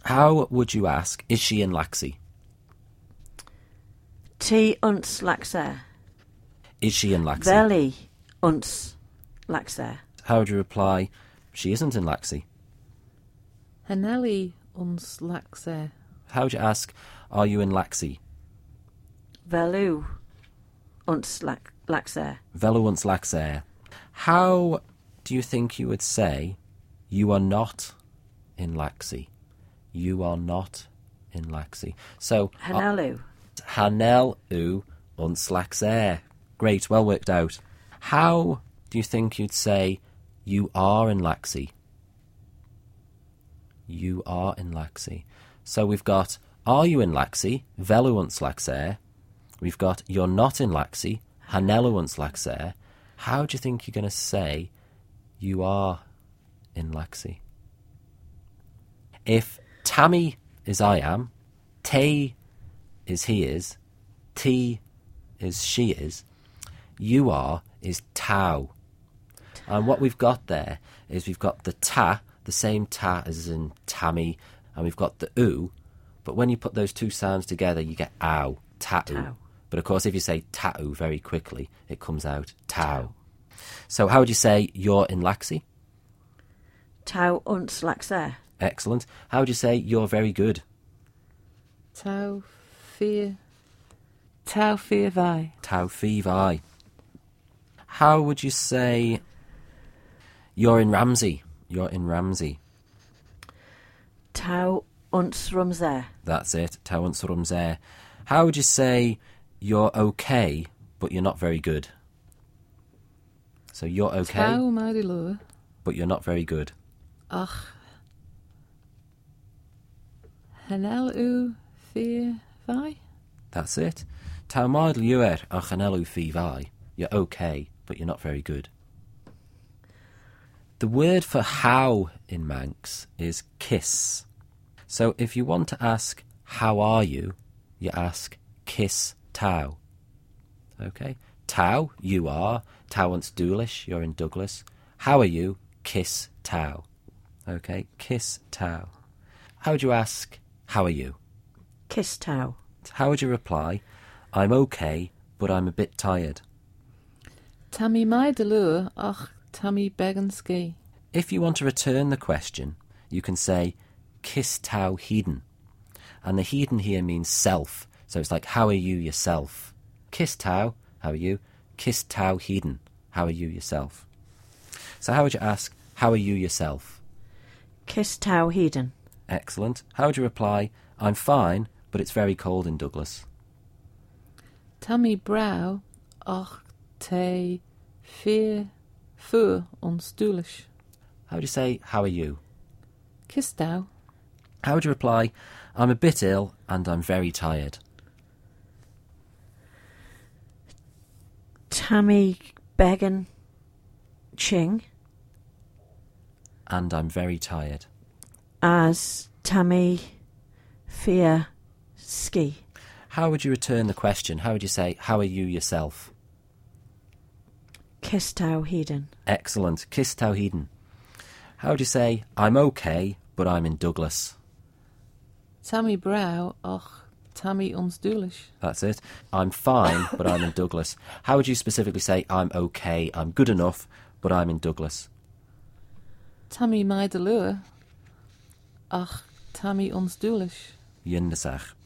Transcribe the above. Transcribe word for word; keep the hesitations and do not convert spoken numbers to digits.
How would you ask, is she in Laxey? T uns Laxer. Is she in Laxey? Veli uns Laxer. How would you reply, she isn't in Laxey? Hanelli uns Laxer. How would you ask, are you in Laxey? Velu uns Laxer. Velu uns Laxer. How do you think you would say, you are not in Laxey? You are not in Laxey. So, Hanelu. Hanel u uns Laxer. Great, well worked out. How do you think you'd say, you are in Laxey? You are in Laxey. So we've got, are you in Laxey? Velu uns Laxer. We've got, you're not in Laxey. Hanelu uns Laxer. How do you think you're going to say, you are in Laxey? If Tammy is I am, Tay is he is, T is she is, you are is tau. And what we've got there is we've got the ta, the same ta as in Tammy, and we've got the u, but when you put those two sounds together, you get ow, tau. Tau. But of course, if you say tau very quickly, it comes out tau. So how would you say you're in Laxey? Tau uns Laxer. Excellent. How would you say you're very good? Tau fear. Tau fear vai. Tau fi vai. How would you say you're in Ramsey? You're in Ramsey. Tau uns Rumser. That's it. Tau uns rumser. How would you say you're okay, but you're not very good? So you're okay, Tau marilua. but you're not very good. Ach. Hanel u fear vai. That's it. Tau maidl yuer a chanelu fi vai. You're okay, but you're not very good. The word for how in Manx is kiss. So if you want to ask, how are you, you ask, kiss tau. Okay? Tau, you are. Tau uns Doolish, you're in Douglas. How are you? Kiss tau. Okay? Kiss tau. How would you ask, how are you? Kiss Tau. How would you reply, I'm okay, but I'm a bit tired? Tammy maidalua. Ach, Tammy beganski. If you want to return the question, you can say, kiss tau hedon. And the hedon here means self. So it's like, how are you yourself? Kiss tau, how are you? Kiss tau hedon, how are you yourself? So how would you ask, how are you yourself? Kiss Tau Hedon. Excellent. How would you reply, I'm fine, but it's very cold in Douglas? Tammy brow. Ach, te fear fu ons Doolish. How would you say, how are you? Kiss thou. How would you reply, I'm a bit ill and I'm very tired? Tammy Began Ching. And I'm very tired. As Tammy Fear Ski. How would you return the question? How would you say, how are you yourself? Kiss Tau Hedon. Excellent. Kiss tau hedon. How would you say, I'm okay, but I'm in Douglas? Tammy brow. Ach, Tammy ons Doolish. That's it. I'm fine, but I'm in Douglas. How would you specifically say, I'm okay, I'm good enough, but I'm in Douglas? Tammy maidalua. Ach, Tammy ons Doolish. Yindasach.